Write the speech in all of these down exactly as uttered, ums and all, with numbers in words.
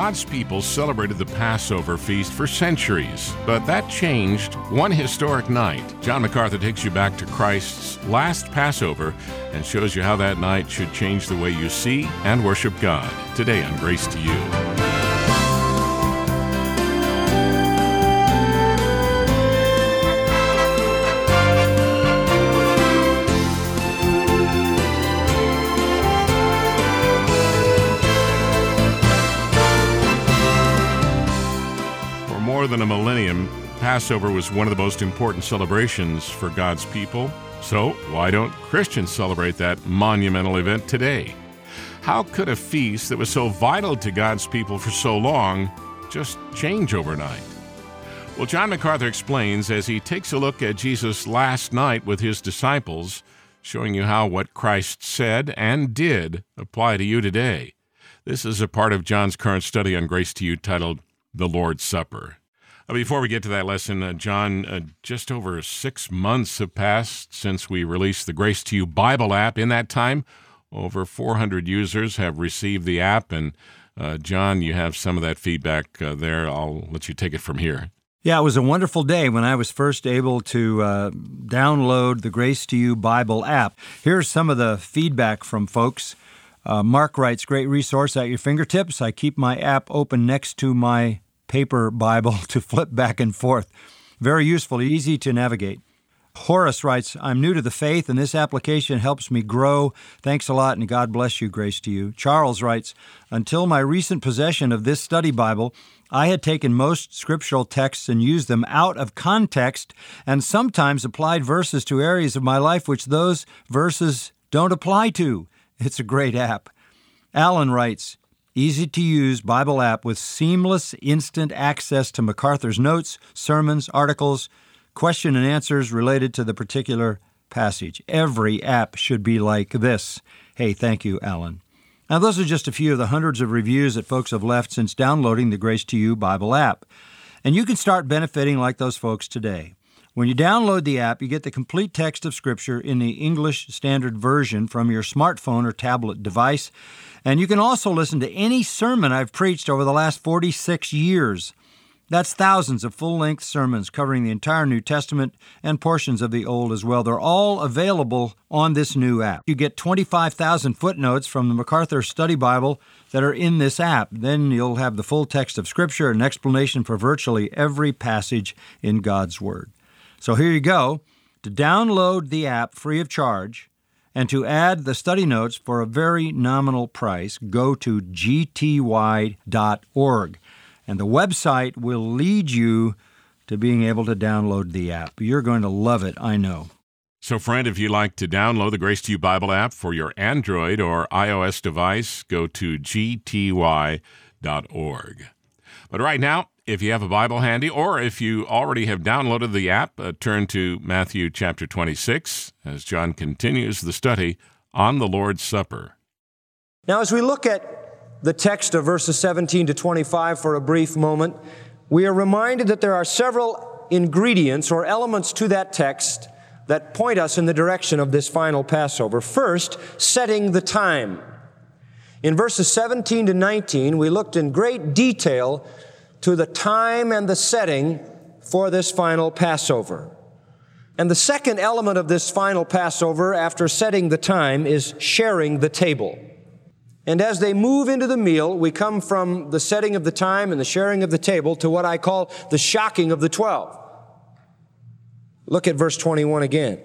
God's people celebrated the Passover feast for centuries, but that changed one historic night. John MacArthur takes you back to Christ's last Passover and shows you how that night should change the way you see and worship God. Today on Grace to You. More than a millennium, Passover was one of the most important celebrations for God's people. So why don't Christians celebrate that monumental event today? How could a feast that was so vital to God's people for so long just change overnight? Well, John MacArthur explains as he takes a look at Jesus' last night with his disciples, showing you how what Christ said and did apply to you today. This is a part of John's current study on Grace to You titled The Lord's Supper. Uh, before we get to that lesson, uh, John, uh, just over six months have passed since we released the Grace to You Bible app. In that time, over four hundred users have received the app, and uh, John, you have some of that feedback uh, there. I'll let you take it from here. Yeah, it was a wonderful day when I was first able to uh, download the Grace to You Bible app. Here's some of the feedback from folks. Uh, Mark writes, great resource at your fingertips. I keep my app open next to my paper Bible to flip back and forth. Very useful, easy to navigate. Horace writes, I'm new to the faith, and this application helps me grow. Thanks a lot, and God bless you, Grace to You. Charles writes, until my recent possession of this study Bible, I had taken most scriptural texts and used them out of context and sometimes applied verses to areas of my life which those verses don't apply to. It's a great app. Alan writes, easy-to-use Bible app with seamless, instant access to MacArthur's notes, sermons, articles, question and answers related to the particular passage. Every app should be like this. Hey, thank you, Alan. Now, those are just a few of the hundreds of reviews that folks have left since downloading the Grace to You Bible app. And you can start benefiting like those folks today. When you download the app, you get the complete text of Scripture in the English Standard Version from your smartphone or tablet device. And you can also listen to any sermon I've preached over the last forty-six years. That's thousands of full-length sermons covering the entire New Testament and portions of the Old as well. They're all available on this new app. You get twenty-five thousand footnotes from the MacArthur Study Bible that are in this app. Then you'll have the full text of Scripture and explanation for virtually every passage in God's Word. So here you go. To download the app free of charge and to add the study notes for a very nominal price, go to g t y dot org. And the website will lead you to being able to download the app. You're going to love it, I know. So, friend, if you'd like to download the Grace to You Bible app for your Android or iOS device, go to g t y dot org. But right now, if you have a Bible handy, or if you already have downloaded the app, uh, turn to Matthew chapter twenty-six, as John continues the study on the Lord's Supper. Now, as we look at the text of verses seventeen to twenty-five for a brief moment, we are reminded that there are several ingredients or elements to that text that point us in the direction of this final Passover. First, setting the time. In verses seventeen to nineteen, we looked in great detail to the time and the setting for this final Passover. And the second element of this final Passover, after setting the time, is sharing the table. And as they move into the meal, we come from the setting of the time and the sharing of the table to what I call the shocking of the twelve. Look at verse twenty-one again.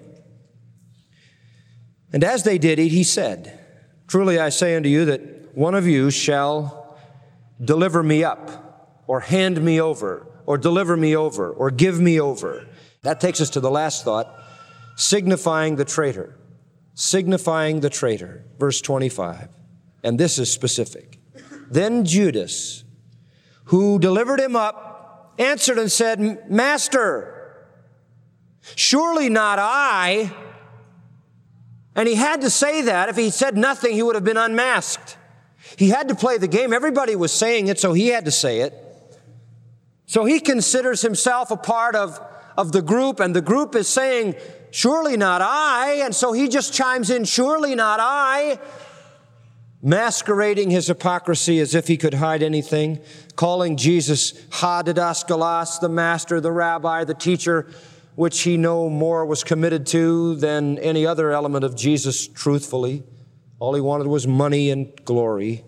And as they did eat, he said, truly I say unto you that one of you shall deliver me up, or hand me over, or deliver me over, or give me over. That takes us to the last thought, signifying the traitor. Signifying the traitor. Verse twenty-five. And this is specific. Then Judas, who delivered him up, answered and said, Master, surely not I. And he had to say that. If he said nothing, he would have been unmasked. He had to play the game. Everybody was saying it, so he had to say it. So he considers himself a part of, of the group, and the group is saying, surely not I. And so he just chimes in, surely not I. masquerading his hypocrisy as if he could hide anything, calling Jesus Ha Didaskalos, the master, the rabbi, the teacher, which he no more was committed to than any other element of Jesus truthfully. All he wanted was money and glory.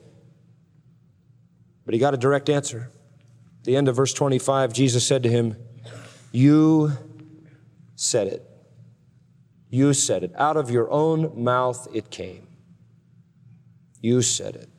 But he got a direct answer. At the end of verse twenty-five, Jesus said to him, "You said it. You said it. Out of your own mouth it came. You said it."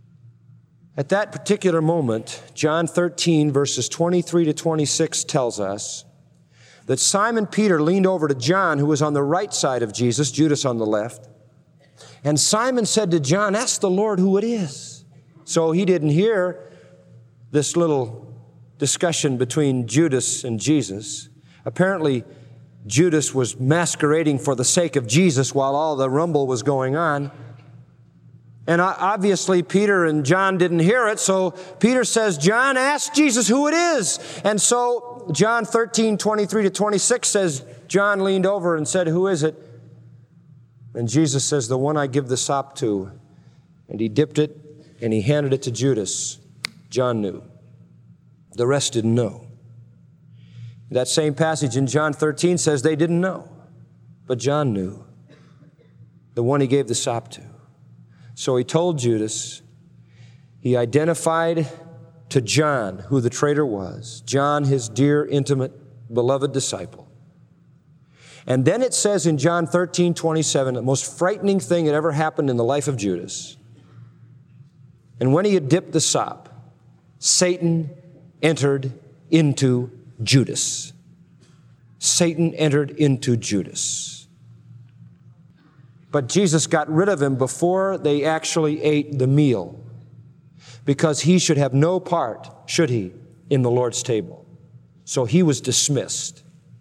At that particular moment, John thirteen, verses twenty-three to twenty-six tells us that Simon Peter leaned over to John, who was on the right side of Jesus, Judas on the left. And Simon said to John, "Ask the Lord who it is." So he didn't hear this little discussion between Judas and Jesus. Apparently, Judas was masquerading for the sake of Jesus while all the rumble was going on. And obviously, Peter and John didn't hear it, so Peter says, "John, ask Jesus who it is." And so John thirteen, twenty-three to twenty-six says, John leaned over and said, "Who is it?" And Jesus says, "The one I give the sop to." And he dipped it and he handed it to Judas. John knew. The rest didn't know. That same passage in John thirteen says they didn't know, but John knew. The one he gave the sop to. So he told Judas, he identified to John who the traitor was, John, his dear, intimate, beloved disciple. And then it says in John thirteen, twenty-seven, the most frightening thing that ever happened in the life of Judas. And when he had dipped the sop, Satan entered into Judas. Satan entered into Judas. But Jesus got rid of him before they actually ate the meal, because he should have no part, should he, in the Lord's table. So he was dismissed.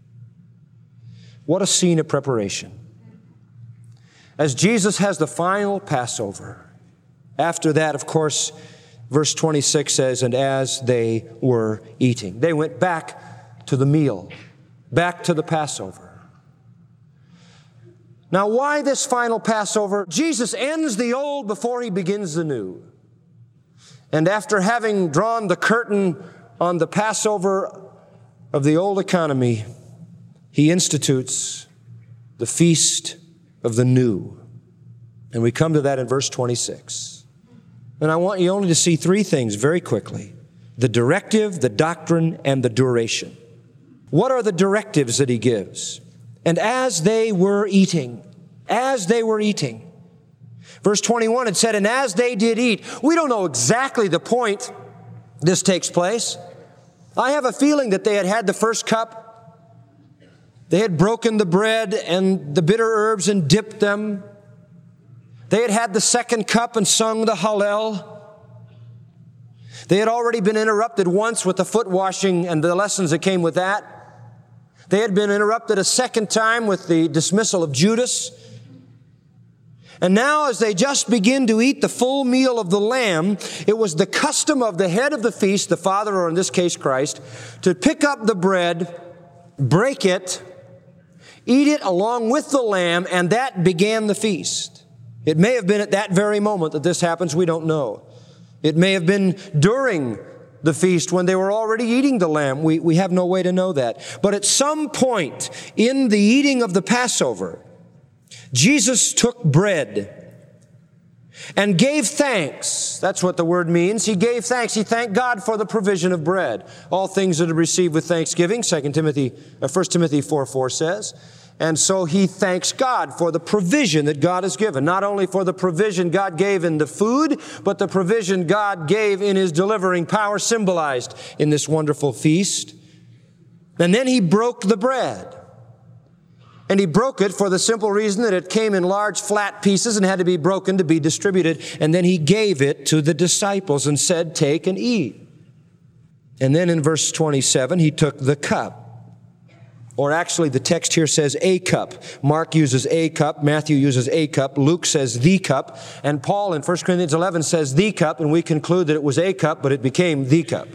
What a scene of preparation. As Jesus has the final Passover, after that, of course, verse twenty-six says, and as they were eating, they went back to the meal, back to the Passover. Now, why this final Passover? Jesus ends the old before he begins the new. And after having drawn the curtain on the Passover of the old economy, he institutes the feast of the new. And we come to that in verse twenty-six. And I want you only to see three things very quickly: the directive, the doctrine, and the duration. What are the directives that he gives? And as they were eating, as they were eating. Verse twenty-one, it said, and as they did eat. We don't know exactly the point this takes place. I have a feeling that they had had the first cup. They had broken the bread and the bitter herbs and dipped them. They had had the second cup and sung the Hallel. They had already been interrupted once with the foot washing and the lessons that came with that. They had been interrupted a second time with the dismissal of Judas. And now as they just begin to eat the full meal of the lamb, it was the custom of the head of the feast, the Father, or in this case Christ, to pick up the bread, break it, eat it along with the lamb, and that began the feast. It may have been at that very moment that this happens, we don't know. It may have been during the feast when they were already eating the lamb. We, we have no way to know that. But at some point in the eating of the Passover, Jesus took bread and gave thanks. That's what the word means. He gave thanks. He thanked God for the provision of bread. All things that are received with thanksgiving, Second Timothy, uh, First Timothy four four says. And so he thanks God for the provision that God has given. Not only for the provision God gave in the food, but the provision God gave in his delivering power, symbolized in this wonderful feast. And then he broke the bread. And he broke it for the simple reason that it came in large flat pieces and had to be broken to be distributed. And then he gave it to the disciples and said, take and eat. And then in verse twenty-seven, he took the cup. Or actually, the text here says a cup. Mark uses a cup. Matthew uses a cup. Luke says the cup. And Paul in First Corinthians eleven says the cup, and we conclude that it was a cup, but it became the cup.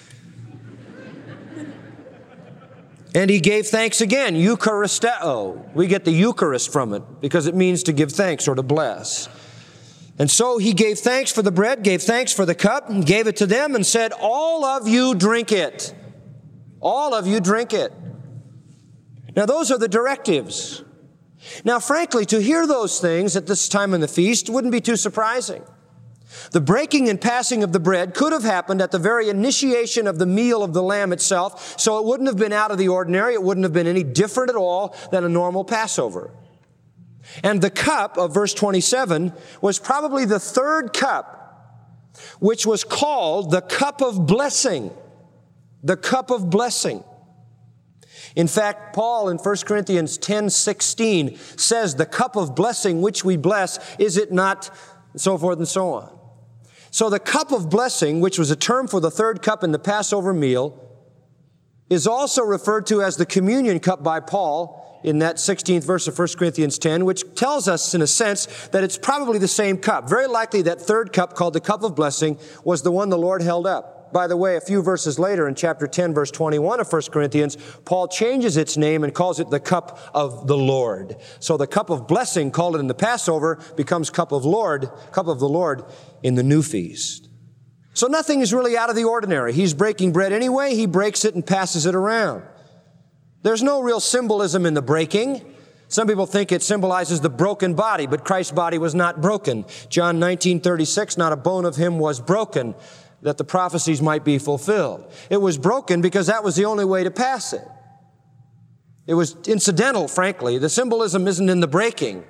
And he gave thanks again, Eucharisteo. We get the Eucharist from it because it means to give thanks or to bless. And so he gave thanks for the bread, gave thanks for the cup, and gave it to them and said, all of you drink it. All of you drink it. Now those are the directives. Now frankly, to hear those things at this time in the feast wouldn't be too surprising. The breaking and passing of the bread could have happened at the very initiation of the meal of the Lamb itself, so it wouldn't have been out of the ordinary. It wouldn't have been any different at all than a normal Passover. And the cup of verse twenty-seven was probably the third cup, which was called the cup of blessing. The cup of blessing. In fact, Paul in First Corinthians ten sixteen says, the cup of blessing which we bless, is it not, so forth and so on. So the cup of blessing, which was a term for the third cup in the Passover meal, is also referred to as the communion cup by Paul in that sixteenth verse of First Corinthians ten, which tells us in a sense that it's probably the same cup. Very likely that third cup called the cup of blessing was the one the Lord held up. By the way, a few verses later in chapter ten, verse twenty-one of First Corinthians, Paul changes its name and calls it the cup of the Lord. So the cup of blessing, called it in the Passover, becomes cup of Lord, cup of the Lord in the new feast. So nothing is really out of the ordinary. He's breaking bread anyway. He breaks it and passes it around. There's no real symbolism in the breaking. Some people think it symbolizes the broken body, but Christ's body was not broken. John nineteen thirty-six, not a bone of him was broken, that the prophecies might be fulfilled. It was broken because that was the only way to pass it. It was incidental, frankly. The symbolism isn't in the breaking.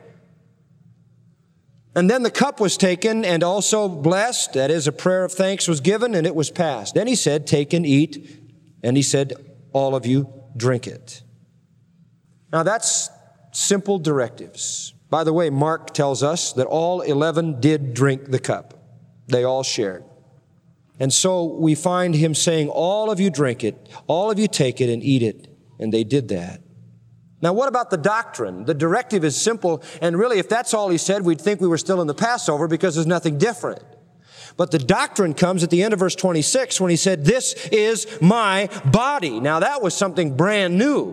And then the cup was taken and also blessed. That is, a prayer of thanks was given and it was passed. Then he said, take and eat. And he said, all of you drink it. Now that's simple directives. By the way, Mark tells us that all eleven did drink the cup. They all shared. And so we find him saying, all of you drink it, all of you take it and eat it. And they did that. Now what about the doctrine? The directive is simple, and really if that's all he said, we'd think we were still in the Passover because there's nothing different. But the doctrine comes at the end of verse twenty-six when he said, this is my body. Now that was something brand new.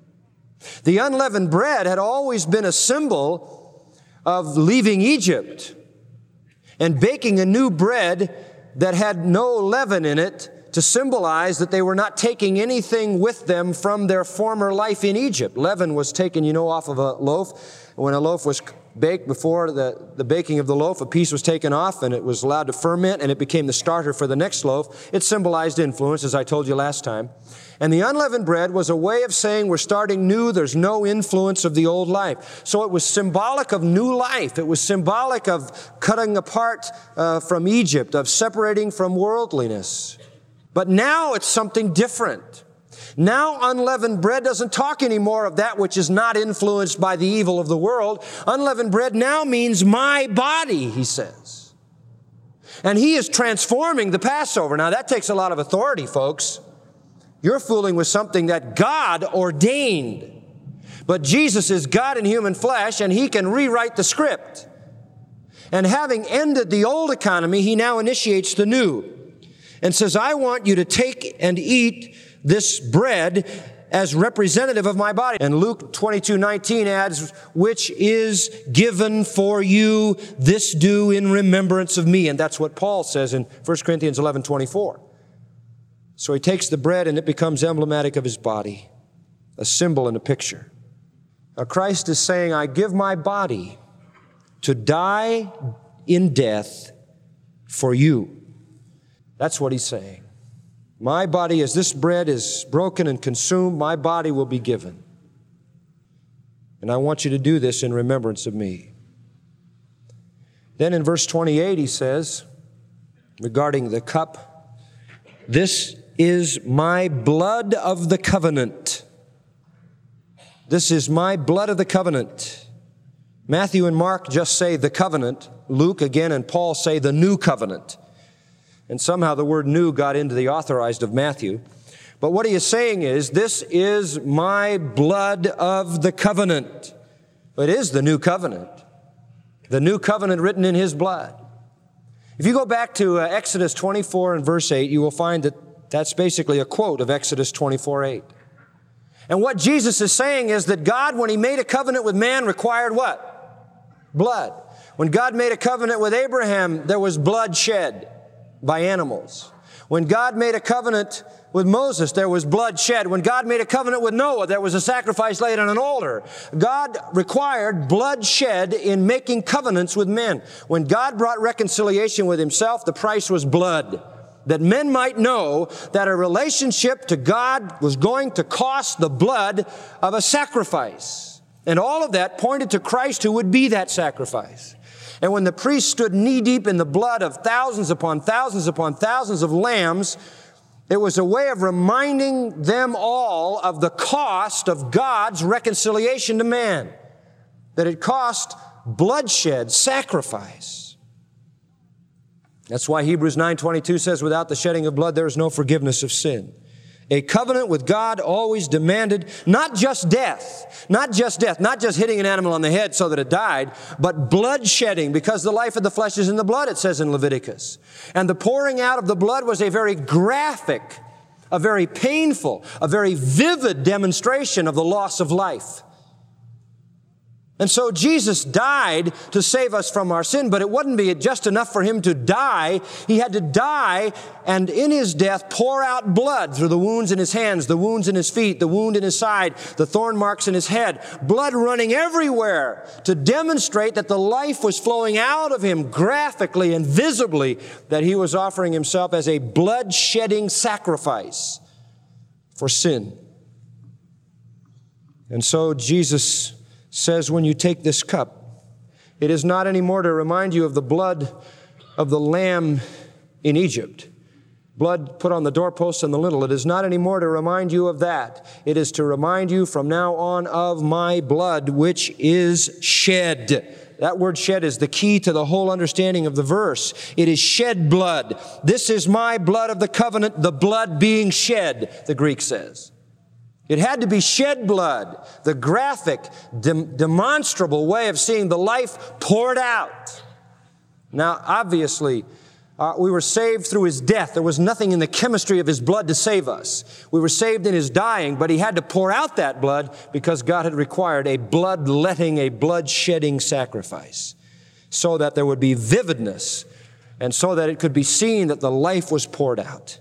The unleavened bread had always been a symbol of leaving Egypt and baking a new bread that had no leaven in it to symbolize that they were not taking anything with them from their former life in Egypt. Leaven was taken, you know, off of a loaf. When a loaf was baked, before the, the baking of the loaf, a piece was taken off and it was allowed to ferment and it became the starter for the next loaf. It symbolized influence, as I told you last time. And the unleavened bread was a way of saying we're starting new. There's no influence of the old life. So it was symbolic of new life. It was symbolic of cutting apart uh, from Egypt, of separating from worldliness. But now it's something different. Now unleavened bread doesn't talk anymore of that which is not influenced by the evil of the world. Unleavened bread now means my body, he says. And he is transforming the Passover. Now that takes a lot of authority, folks. You're fooling with something that God ordained. But Jesus is God in human flesh, and he can rewrite the script. And having ended the old economy, he now initiates the new and says, I want you to take and eat this bread as representative of my body. And Luke twenty-two nineteen adds, which is given for you, this do in remembrance of me. And that's what Paul says in First Corinthians eleven twenty-four. So he takes the bread and it becomes emblematic of his body, a symbol and a picture. Now Christ is saying, I give my body to die in death for you. That's what he's saying. My body, as this bread is broken and consumed, my body will be given. And I want you to do this in remembrance of me. Then in verse twenty-eight, he says, regarding the cup, this is my blood of the covenant. This is my blood of the covenant. Matthew and Mark just say the covenant. Luke again and Paul say the new covenant. And somehow the word new got into the authorized of Matthew. But what he is saying is, this is my blood of the covenant. It is the new covenant. The new covenant written in his blood. If you go back to uh, Exodus twenty-four and verse eight, you will find that that's basically a quote of Exodus twenty-four eight. And what Jesus is saying is that God, when he made a covenant with man, required what? Blood. When God made a covenant with Abraham, there was blood shed by animals. When God made a covenant with Moses, there was blood shed. When God made a covenant with Noah, there was a sacrifice laid on an altar. God required blood shed in making covenants with men. When God brought reconciliation with himself, the price was blood, that men might know that a relationship to God was going to cost the blood of a sacrifice. And all of that pointed to Christ, who would be that sacrifice. And when the priest stood knee-deep in the blood of thousands upon thousands upon thousands of lambs, it was a way of reminding them all of the cost of God's reconciliation to man, that it cost bloodshed, sacrifice. That's why Hebrews nine twenty-two says, without the shedding of blood, there is no forgiveness of sin. A covenant with God always demanded not just death, not just death, not just hitting an animal on the head so that it died, but blood shedding, because the life of the flesh is in the blood, it says in Leviticus. And the pouring out of the blood was a very graphic, a very painful, a very vivid demonstration of the loss of life. And so Jesus died to save us from our sin, but it wouldn't be just enough for him to die. He had to die and in his death pour out blood through the wounds in his hands, the wounds in his feet, the wound in his side, the thorn marks in his head, blood running everywhere to demonstrate that the life was flowing out of him graphically and visibly, that he was offering himself as a blood-shedding sacrifice for sin. And so Jesus says, when you take this cup, it is not anymore to remind you of the blood of the lamb in Egypt, blood put on the doorposts and the lintel. It is not anymore to remind you of that. It is to remind you from now on of my blood, which is shed. That word shed is the key to the whole understanding of the verse. It is shed blood. This is my blood of the covenant, the blood being shed, the Greek says. It had to be shed blood, the graphic, dem- demonstrable way of seeing the life poured out. Now, obviously, uh, we were saved through his death. There was nothing in the chemistry of his blood to save us. We were saved in his dying, but he had to pour out that blood because God had required a blood-letting, a blood-shedding sacrifice so that there would be vividness and so that it could be seen that the life was poured out.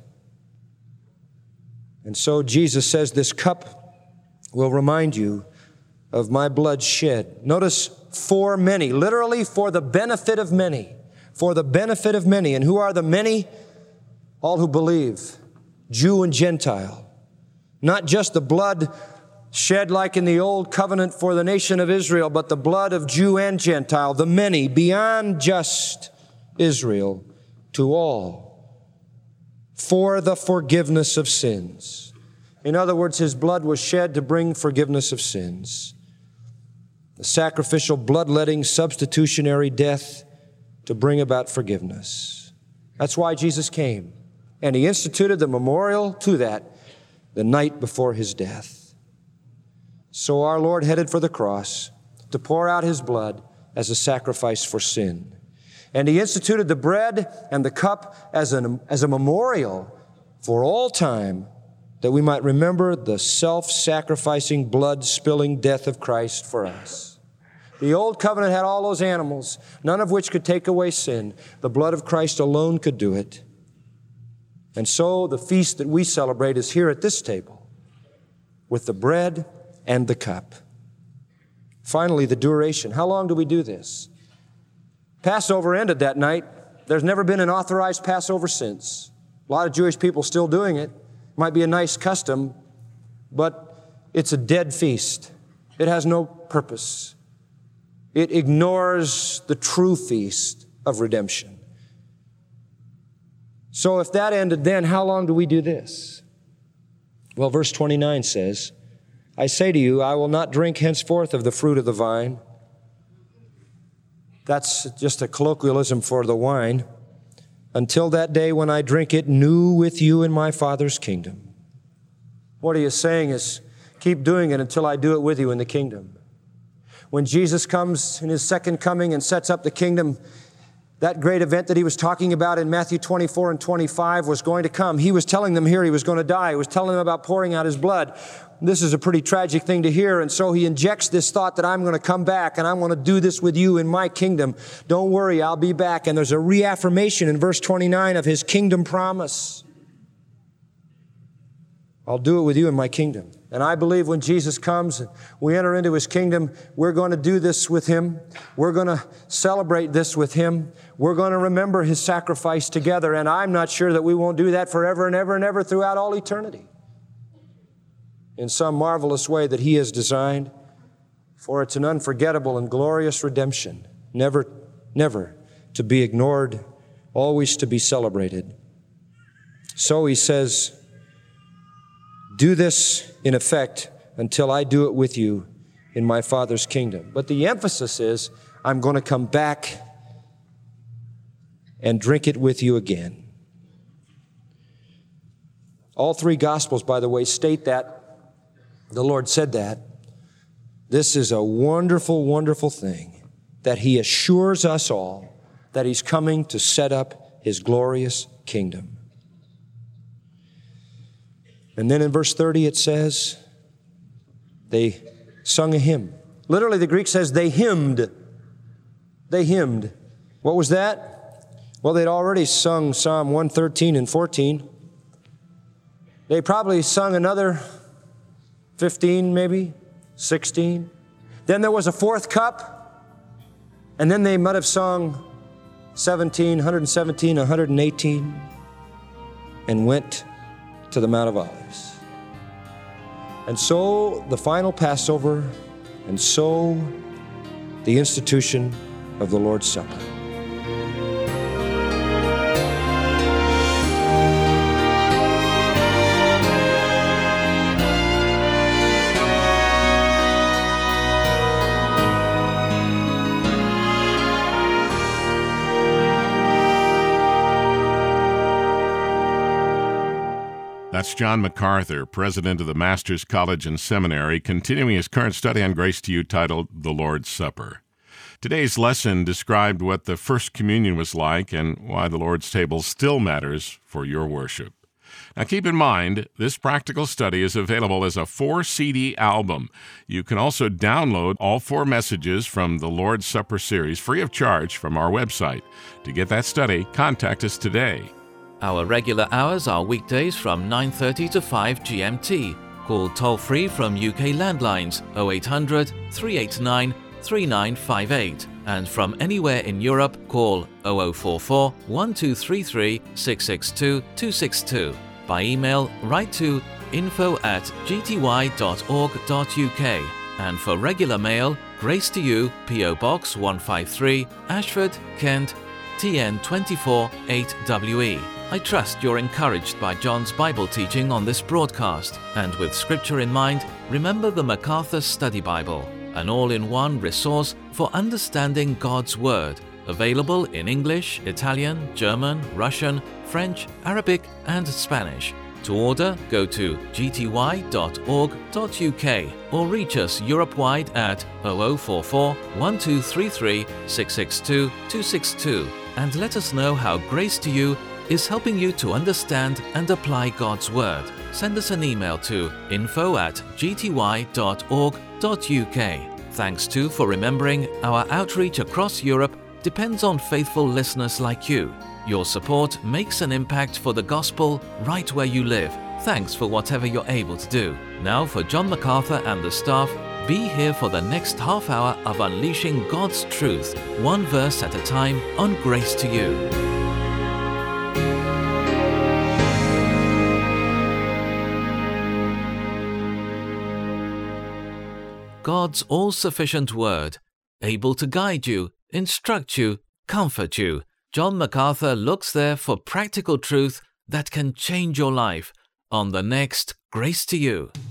And so Jesus says, this cup will remind you of my blood shed. Notice, for many, literally for the benefit of many, for the benefit of many. And who are the many? All who believe, Jew and Gentile. Not just the blood shed like in the old covenant for the nation of Israel, but the blood of Jew and Gentile, the many, beyond just Israel, to all, for the forgiveness of sins. In other words, his blood was shed to bring forgiveness of sins. The sacrificial, bloodletting, substitutionary death to bring about forgiveness. That's why Jesus came. And he instituted the memorial to that the night before his death. So our Lord headed for the cross to pour out his blood as a sacrifice for sin. And he instituted the bread and the cup as, an, as a memorial for all time, that we might remember the self-sacrificing, blood-spilling death of Christ for us. The old covenant had all those animals, none of which could take away sin. The blood of Christ alone could do it. And so the feast that we celebrate is here at this table, with the bread and the cup. Finally, the duration. How long do we do this? Passover ended that night. There's never been an authorized Passover since. A lot of Jewish people still doing it. Might be a nice custom, but it's a dead feast. It has no purpose. It ignores the true feast of redemption. So if that ended then, how long do we do this? Well, verse twenty-nine says, I say to you, I will not drink henceforth of the fruit of the vine. That's just a colloquialism for the wine. Until that day when I drink it new with you in my Father's kingdom. What he is saying is, keep doing it until I do it with you in the kingdom. When Jesus comes in his second coming and sets up the kingdom, That great event that he was talking about in Matthew twenty-four and twenty-five was going to come. He was telling them here he was going to die. He was telling them about pouring out his blood. This is a pretty tragic thing to hear, and so he injects this thought that I'm going to come back and I'm going to do this with you in my kingdom. Don't worry, I'll be back. And there's a reaffirmation in verse twenty-nine of his kingdom promise. I'll do it with you in my kingdom. And I believe when Jesus comes and we enter into his kingdom, we're going to do this with him. We're going to celebrate this with him. We're going to remember his sacrifice together. And I'm not sure that we won't do that forever and ever and ever throughout all eternity, in some marvelous way that he has designed. For it's an unforgettable and glorious redemption, never, never to be ignored, always to be celebrated. So he says, do this in effect until I do it with you in my Father's kingdom. But the emphasis is, I'm going to come back and drink it with you again. All three Gospels, by the way, state that. The Lord said that. This is a wonderful, wonderful thing, that he assures us all that he's coming to set up his glorious kingdom. And then in verse thirty it says, they sung a hymn. Literally the Greek says they hymned. They hymned. What was that? Well, they'd already sung Psalm one thirteen and fourteen. They probably sung another fifteen, maybe, sixteen. Then there was a fourth cup. And then they might have sung seventeen, one seventeen, one eighteen, and went to the Mount of Olives. And so the final Passover, and so the institution of the Lord's Supper. That's John MacArthur, president of the Masters College and Seminary, continuing his current study on Grace to You titled The Lord's Supper. Today's lesson described what the First Communion was like and why the Lord's table still matters for your worship. Now keep in mind, this practical study is available as a four C D album. You can also download all four messages from the Lord's Supper series free of charge from our website. To get that study, contact us today. Our regular hours are weekdays from nine thirty to five G M T. Call toll-free from U K landlines oh eight hundred, three eight nine, three nine five eight. And from anywhere in Europe, call oh oh four four, one two three three, six six two, two six two. By email, write to info at g t y dot org dot u k. And for regular mail, Grace to You, P O Box one five three, Ashford, Kent, T N two four eight W E. I trust you're encouraged by John's Bible teaching on this broadcast, and with Scripture in mind, remember the MacArthur Study Bible, an all-in-one resource for understanding God's Word, available in English, Italian, German, Russian, French, Arabic, and Spanish. To order, go to g t y dot org dot u k or reach us Europe-wide at oh oh four four, one two three three, six six two, two six two and let us know how Grace to You is helping you to understand and apply God's Word. Send us an email to info at g t y dot org dot u k. Thanks too for remembering our outreach across Europe depends on faithful listeners like you. Your support makes an impact for the gospel right where you live. Thanks for whatever you're able to do. Now for John MacArthur and the staff, be here for the next half hour of unleashing God's truth, one verse at a time on Grace to You. God's all-sufficient Word, able to guide you, instruct you, comfort you. John MacArthur looks there for practical truth that can change your life on the next Grace to You.